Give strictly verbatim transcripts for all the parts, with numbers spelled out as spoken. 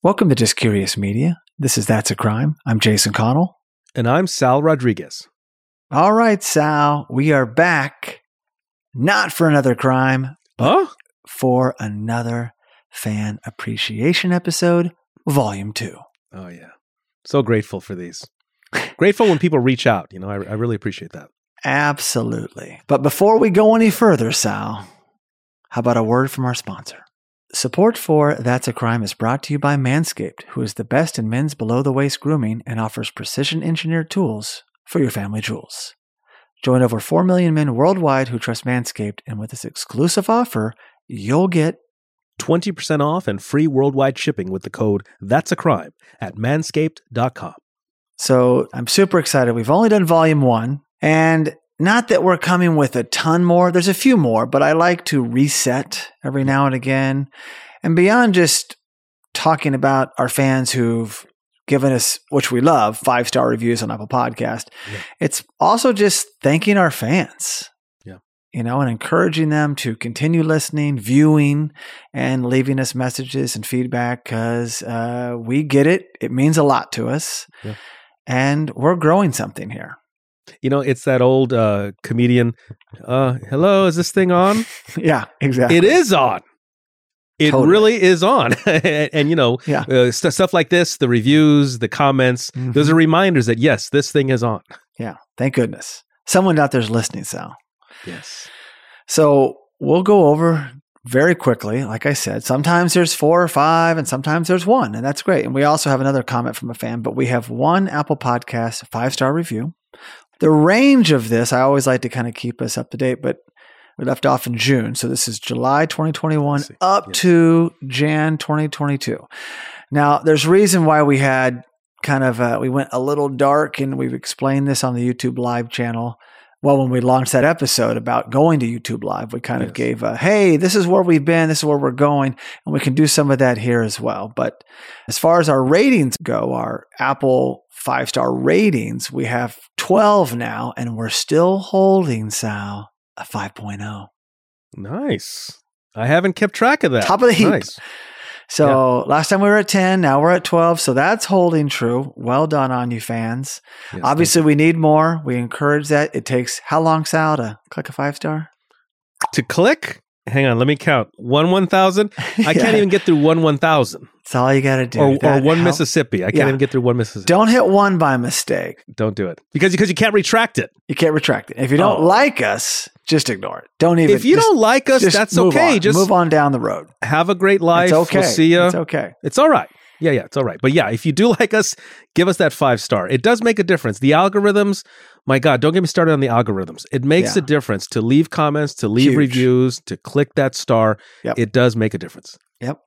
Welcome to Just Curious Media. This is That's a Crime. I'm Jason Connell. And I'm Sal Rodriguez. All right, Sal, we are back. Not for another crime, but huh? for another fan appreciation episode, Volume two. Oh, yeah. So grateful for these. Grateful when people reach out. You know, I, I really appreciate that. Absolutely. But before we go any further, Sal, how about a word from our sponsor? Support for That's a Crime is brought to you by Manscaped, who is the best in men's below-the-waist grooming and offers precision-engineered tools for your family jewels. Join over four million men worldwide who trust Manscaped, and with this exclusive offer, you'll get twenty percent off and free worldwide shipping with the code That's a Crime at manscaped dot com. So I'm super excited. We've only done volume one, and not that we're coming with a ton more. There's a few more, but I like to reset every now and again. And beyond just talking about our fans who've given us, which we love, five-star reviews on Apple Podcast, Yeah. It's also just thanking our fans. Yeah. You know, and encouraging them to continue listening, viewing, and leaving us messages and feedback because uh, we get it. It means a lot to us. Yeah. And we're growing something here. You know, it's that old uh, comedian, uh, hello, is this thing on? Yeah, exactly. It is on. It Totally. really is on. and, and, you know, Yeah. uh, st- stuff like this, the reviews, the comments, Mhm. those are reminders that, yes, this thing is on. Yeah, thank goodness. Someone out there's listening, Sal. Yes. So we'll go over very quickly. Like I said, sometimes there's four or five and sometimes there's one, and that's great. And we also have another comment from a fan, but we have one Apple Podcast five-star review. The range of this, I always like to kind of keep us up to date, but we left off in June. So this is July twenty twenty-one up Yeah. to January twenty twenty-two. Now, there's a reason why we had kind of, uh, we went a little dark, and we've explained this on the YouTube Live channel. Well, when we launched that episode about going to YouTube Live, we kind of Yes. gave a, hey, this is where we've been, this is where we're going, and we can do some of that here as well. But as far as our ratings go, our Apple five-star ratings, we have twelve now, and we're still holding, Sal, a five point oh. Nice. I haven't kept track of that. Top of the heap. Nice. So last time we were at ten, now we're at twelve. So that's holding true. Well done on you fans. Yes, Obviously, we need more. We encourage that. It takes how long, Sal, to click a five-star? to click, hang on, let me count. One one thousand. I can't even get through one one thousand. That's all you got to do. Or, or That one help- Mississippi. I can't Yeah. even get through one Mississippi. Don't hit one by mistake. Don't do it because because you can't retract it. You can't retract it. If you don't Oh. like us, just ignore it. Don't even. If you just- don't like us, just that's move okay. on. Just move on down the road. have a great life. It's okay. We'll see you. It's okay. It's all right. Yeah, yeah, it's all right. But yeah, if you do like us, give us that five star. It does make a difference. The algorithms, my God, don't get me started on the algorithms. It makes Yeah. a difference to leave comments, to leave Huge. reviews, to click that star. Yep. It does make a difference. Yep.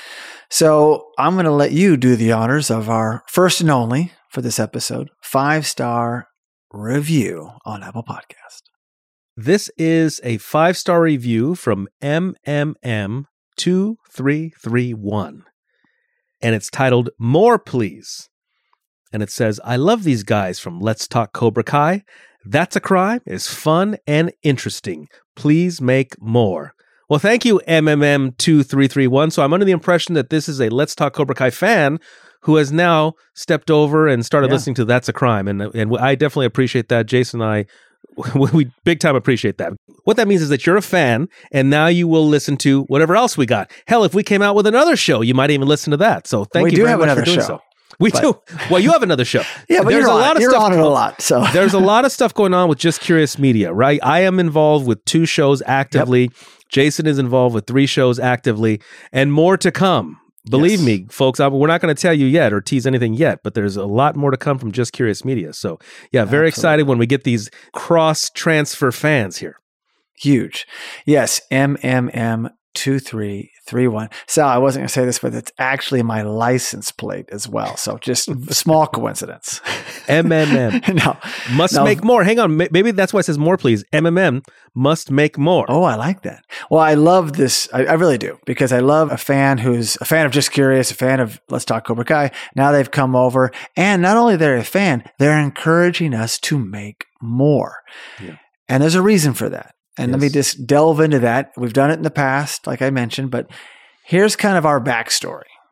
So I'm going to let you do the honors of our first and only for this episode five-star review on Apple Podcast. This is a five star review from M M M two three three one. And it's titled More Please. And it says, I love these guys from Let's Talk Cobra Kai. That's a Crime is fun and interesting. Please make more. Well, thank you, M M M two three three one. So I'm under the impression that this is a Let's Talk Cobra Kai fan who has now stepped over and started Yeah. listening to That's a Crime. And, and I definitely appreciate that. Jason and I, we big time appreciate that. What that means is that you're a fan, and now you will listen to whatever else we got. Hell, if we came out with another show, you might even listen to that. So thank We you do very have much another for doing show, so. We but- do. Well, you have another show. Yeah, but there's you're, a on, lot of you're stuff. on it a lot. So There's a lot of stuff going on with Just Curious Media, right? I am involved with two shows actively. Jason is involved with three shows actively, and more to come. Believe Yes. me, folks, I, we're not going to tell you yet or tease anything yet, but there's a lot more to come from Just Curious Media. So, yeah, very Absolutely. excited when we get these cross-transfer fans here. huge. Yes, M M M two three three one. Sal, I wasn't going to say this, but it's actually my license plate as well. So just small coincidence. M M M. no. Must No. make more. Hang on. ma- Maybe that's why it says more, please. M M M must make more. Oh, I like that. Well, I love this. I, I really do, because I love a fan who's a fan of Just Curious, a fan of Let's Talk Cobra Kai. Now they've come over, and not only they're a fan, they're encouraging us to make more. Yeah. And there's a reason for that. And let me Yes. just delve into that. We've done it in the past, like I mentioned, but here's kind of our backstory.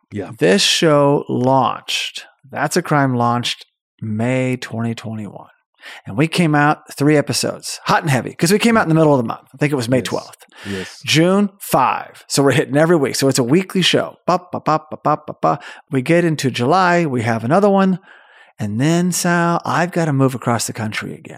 Yeah. This show launched. That's a Crime launched May twenty twenty-one. And we came out three episodes, hot and heavy, because we came out in the middle of the month. I think it was May twelfth. Yes. June, five. So we're hitting every week. So it's a weekly show. Ba, ba, ba, ba, ba, ba, ba. We get into July. We have another one. And then, Sal, I've got to move across the country again.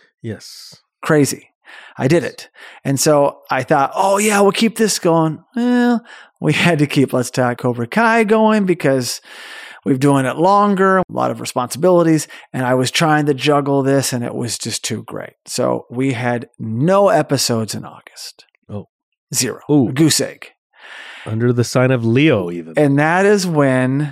Yes. Crazy. I did it. And so I thought, oh, yeah, we'll keep this going. Well, we had to keep Let's Talk Cobra Kai going because we've doing it longer, a lot of responsibilities, and I was trying to juggle this, and it was just too great. So we had no episodes in August. Oh. Zero. Ooh. Goose egg. Under the sign of Leo, even. And that is when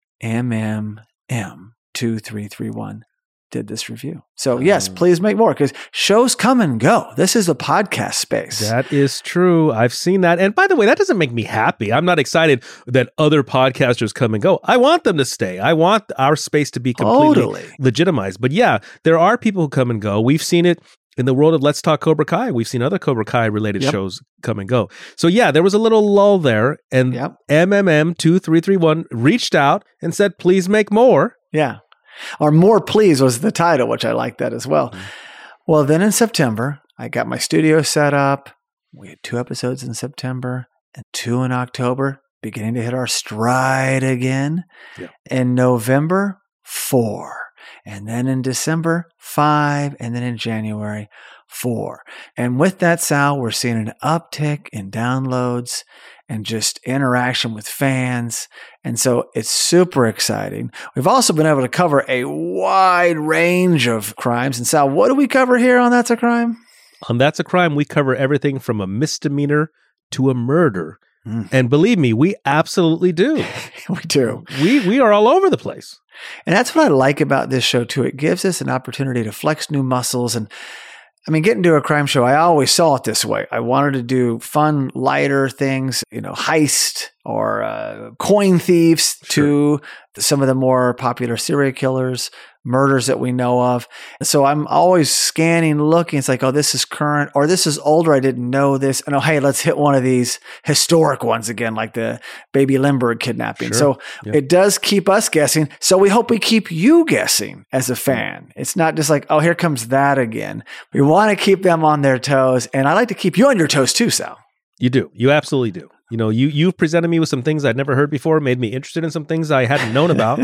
M M M two three three one did this review. So yes, Um, please make more because shows come and go. This is a podcast space. That is true. I've seen that. And by the way, that doesn't make me happy. I'm not excited that other podcasters come and go. I want them to stay. I want our space to be completely Totally. legitimized. But yeah, there are people who come and go. We've seen it in the world of Let's Talk Cobra Kai. We've seen other Cobra Kai related Yep. shows come and go. So yeah, there was a little lull there. And Yep. M M M two three three one reached out and said, please make more. Yeah. Or More Please was the title, which I like that as well. Mm-hmm. Well, then in September, I got my studio set up. We had two episodes in September and two in October, beginning to hit our stride again. Yeah. In November, four. And then in December, five. And then in January, four. And with that, Sal, we're seeing an uptick in downloads and just interaction with fans. And so it's super exciting. We've also been able to cover a wide range of crimes. And Sal, what do we cover here on That's a Crime? On That's a Crime, we cover everything from a misdemeanor to a murder. Mm. And believe me, we absolutely do. We do. We we are all over the place. And that's what I like about this show, too. It gives us an opportunity to flex new muscles. And I mean, getting to a crime show, I always saw it this way. I wanted to do fun, lighter things, you know, heist or uh, coin thieves Sure. to some of the more popular serial killers, murders that we know of. So I'm always scanning, looking. It's like, oh, this is current or this is older. I didn't know this. And oh, hey, let's hit one of these historic ones again, like the Baby Lindbergh kidnapping. Sure. So Yeah. it does keep us guessing. So we hope we keep you guessing as a fan. It's not just like, oh, here comes that again. We want to keep them on their toes. And I like to keep you on your toes too, Sal. You do. You absolutely do. You know, you you've presented me with some things I'd never heard before, made me interested in some things I hadn't known about.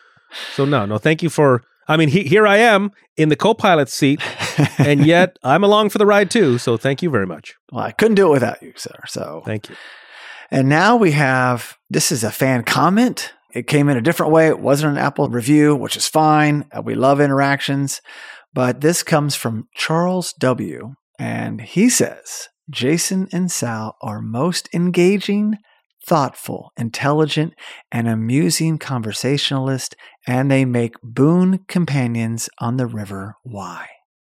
So no, no, thank you for, I mean, he, here I am in the co-pilot seat, and yet I'm along for the ride too. So thank you very much. Well, I couldn't do it without you, sir. So Thank you. And now we have, this is a fan comment. It came in a different way. It wasn't an Apple review, which is fine. Uh, we love interactions. But this comes from Charles W. And he says, Jason and Sal are most engaging, thoughtful, intelligent, and amusing conversationalists, and they make boon companions on the River Wye.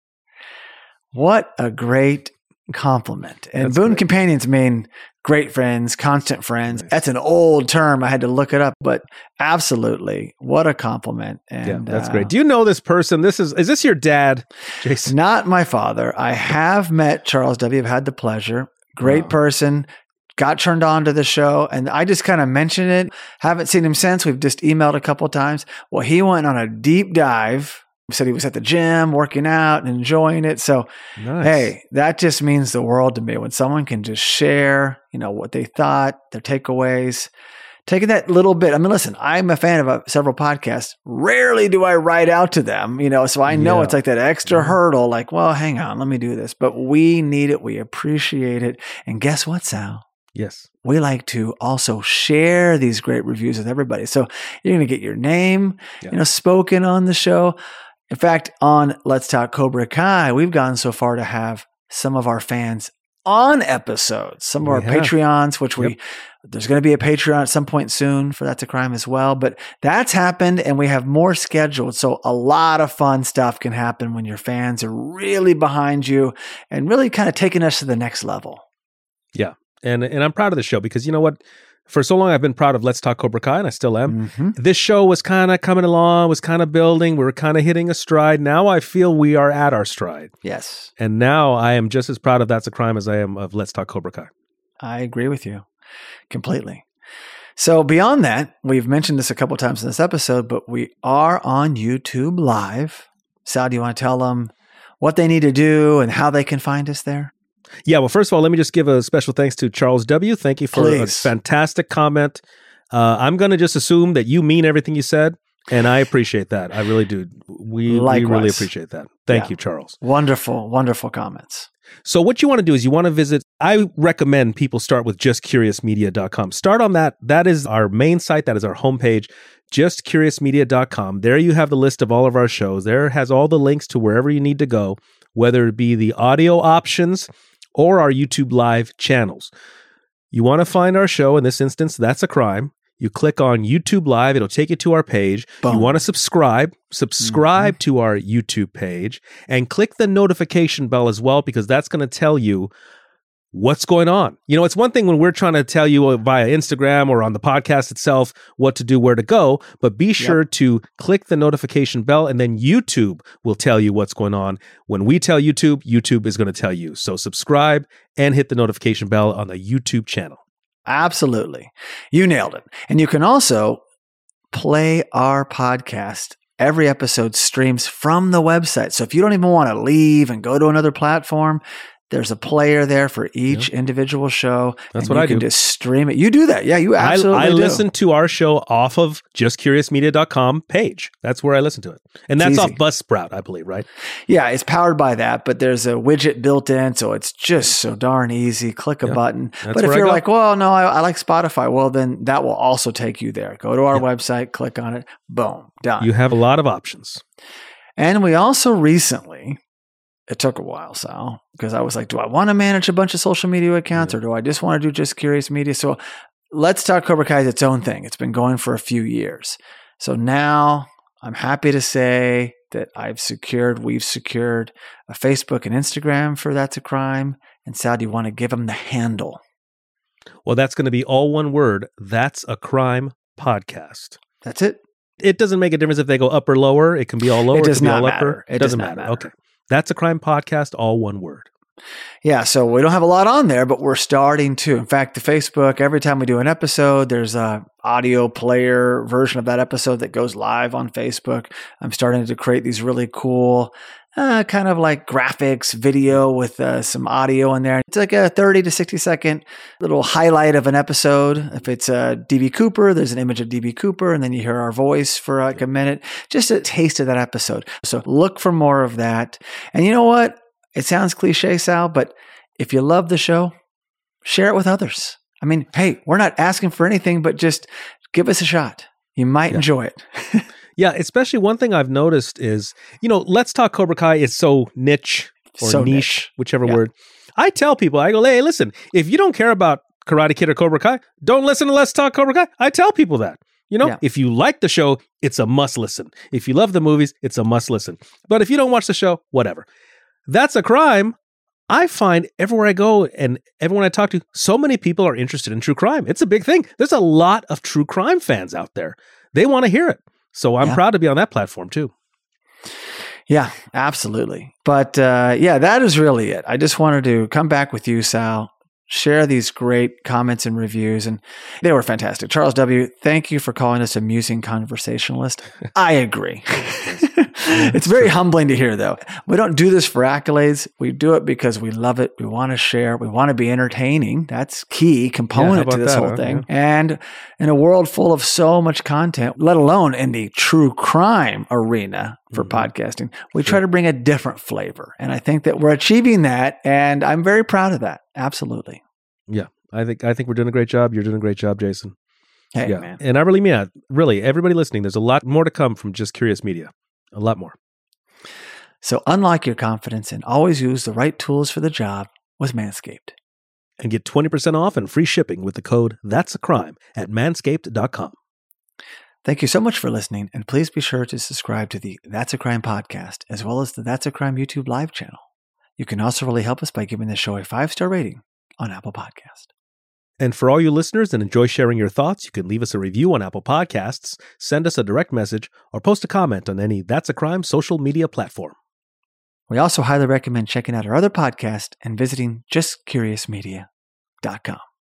What a great compliment. And That's boon great. companions mean great friends, constant friends. Nice. That's an old term. I had to look it up, but absolutely. What a compliment. And Yeah, that's uh, great. Do you know this person? This is, is this your dad, Jason? Not my father. I have met Charles W. I've had the pleasure. Great Wow. person. Got turned on to the show. And I just kind of mentioned it. Haven't seen him since. We've just emailed a couple times. Well, he went on a deep dive. Said he was at the gym working out and enjoying it. So, Nice. hey, that just means the world to me when someone can just share, you know, what they thought, their takeaways. Taking that little bit. I mean, listen, I'm a fan of uh, several podcasts. Rarely do I write out to them, you know, so I know Yeah. it's like that extra Yeah. hurdle, like, well, hang on, let me do this. But we need it. We appreciate it. And guess what, Sal? Yes. We like to also share these great reviews with everybody. So you're going to get your name, Yeah. you know, spoken on the show. In fact, on Let's Talk Cobra Kai, we've gone so far to have some of our fans on episodes, some of We our have. Patreons, which we, Yep. there's going to be a Patreon at some point soon for That's a Crime as well. But that's happened and we have more scheduled. So a lot of fun stuff can happen when your fans are really behind you and really kind of taking us to the next level. Yeah. And and I'm proud of the show because you know what? For so long, I've been proud of Let's Talk Cobra Kai, and I still am. Mm-hmm. This show was kind of coming along, was kind of building. We were kind of hitting a stride. Now I feel we are at our stride. Yes, And now I am just as proud of That's a Crime as I am of Let's Talk Cobra Kai. I agree with you completely. So beyond that, we've mentioned this a couple times in this episode, but we are on YouTube Live. Sal, do you want to tell them what they need to do and how they can find us there? Yeah, well, first of all, let me just give a special thanks to Charles W. Thank you for Please. a fantastic comment. Uh, I'm going to just assume that you mean everything you said, and I appreciate that. I really do. We, we really appreciate that. Thank yeah. you, Charles. Wonderful, wonderful comments. So what you want to do is you want to visit, I recommend people start with just curious media dot com. Start on that. That is our main site. That is our homepage, just curious media dot com. There you have the list of all of our shows. There has all the links to wherever you need to go, whether it be the audio options or our YouTube Live channels. You want to find our show, in this instance, That's a Crime. You click on YouTube Live. It'll take you to our page. Boom. You want to subscribe. Subscribe mm-hmm. to our YouTube page and click the notification bell as well, because that's going to tell you what's going on. You know, it's one thing when we're trying to tell you via Instagram or on the podcast itself what to do, where to go, but be sure yep. to click the notification bell, and then YouTube will tell you what's going on. When we tell YouTube, YouTube is going to tell you. So subscribe and hit the notification bell on the YouTube channel. Absolutely. You nailed it. And you can also play our podcast. Every episode streams from the website. So if you don't even want to leave and go to another platform, there's a player there for each yeah. individual show. That's what I do. You can just stream it. You do that. Yeah, you absolutely I, I do. listen to our show off of just curious media dot com page. That's where I listen to it. And that's off Buzzsprout, I believe, right? Yeah, it's powered by that, but there's a widget built in, so it's just so darn easy. Click a yeah. button. That's but if you're go. like, well, no, I, I like Spotify, well, then that will also take you there. Go to our yeah. website, click on it, boom, done. You have a lot of options. And we also recently... It took a while, Sal, because I was like, do I want to manage a bunch of social media accounts yeah. or do I just want to do just Curious Media? So Let's Talk Cobra Kai is its own thing. It's been going for a few years. So now I'm happy to say that I've secured, we've secured a Facebook and Instagram for That's a Crime. And Sal, do you want to give them the handle? Well, that's going to be all one word. That's a Crime Podcast. That's it. It doesn't make a difference if they go up or lower. It can be all lower. It does it can not be all matter. Upper. It, it doesn't matter. matter. Okay. That's a Crime Podcast, all one word. Yeah, so we don't have a lot on there, but we're starting to. In fact, the Facebook, every time we do an episode, there's a audio player version of that episode that goes live on Facebook. I'm starting to create these really cool uh, kind of like graphics, video with uh, some audio in there. It's like a thirty to sixty second little highlight of an episode. If it's uh, D B Cooper, there's an image of D B Cooper, and then you hear our voice for like a minute. Just a taste of that episode. So look for more of that. And you know what? It sounds cliche, Sal, but if you love the show, share it with others. I mean, hey, we're not asking for anything, but just give us a shot. You might yeah. enjoy it. Yeah, especially one thing I've noticed is, you know, Let's Talk Cobra Kai is so niche or so niche, niche, whichever yeah. word. I tell people, I go, hey, listen, if you don't care about Karate Kid or Cobra Kai, don't listen to Let's Talk Cobra Kai. I tell people that. You know, yeah. if you like the show, it's a must listen. If you love the movies, it's a must listen. But if you don't watch the show, whatever. That's a Crime. I find everywhere I go and everyone I talk to, so many people are interested in true crime. It's a big thing. There's a lot of true crime fans out there. They want to hear it. So I'm yeah. proud to be on that platform too. Yeah, absolutely. But uh, yeah, that is really it. I just wanted to come back with you, Sal, share these great comments and reviews, and they were fantastic. Charles W., thank you for calling us a musing conversationalist. I agree. It's very humbling to hear, though. We don't do this for accolades. We do it because we love it. We want to share. We want to be entertaining. That's key component yeah, to this that, whole huh? thing. Yeah. And in a world full of so much content, let alone in the true crime arena for mm-hmm. podcasting, we sure. try to bring a different flavor. And I think that we're achieving that. And I'm very proud of that. Absolutely. Yeah. I think I think we're doing a great job. You're doing a great job, Jason. Hey, yeah. man. And I really mean it. Really, everybody listening, there's a lot more to come from Just Curious Media. A lot more. So unlock your confidence and always use the right tools for the job with Manscaped. And get twenty percent off and free shipping with the code That's a Crime at manscaped dot com. Thank you so much for listening, and please be sure to subscribe to the That's a Crime podcast, as well as the That's a Crime YouTube live channel. You can also really help us by giving the show a five-star rating on Apple Podcast. And for all you listeners that enjoy sharing your thoughts, you can leave us a review on Apple Podcasts, send us a direct message, or post a comment on any That's a Crime social media platform. We also highly recommend checking out our other podcast and visiting just curious media dot com.